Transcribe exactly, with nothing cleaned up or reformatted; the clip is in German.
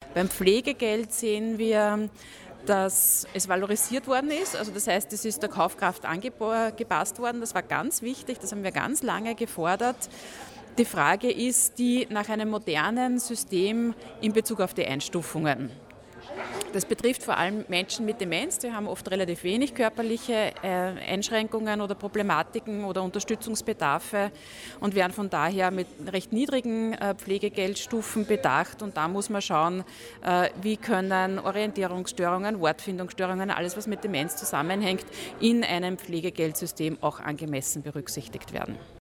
Beim Pflegegeld sehen wir, dass es valorisiert worden ist. Also das heißt, es ist der Kaufkraft angepasst worden. Das war ganz wichtig, das haben wir ganz lange gefordert. Die Frage ist die nach einem modernen System in Bezug auf die Einstufungen. Das betrifft vor allem Menschen mit Demenz, die haben oft relativ wenig körperliche Einschränkungen oder Problematiken oder Unterstützungsbedarfe und werden von daher mit recht niedrigen Pflegegeldstufen bedacht. Und da muss man schauen, wie können Orientierungsstörungen, Wortfindungsstörungen, alles was mit Demenz zusammenhängt, in einem Pflegegeldsystem auch angemessen berücksichtigt werden.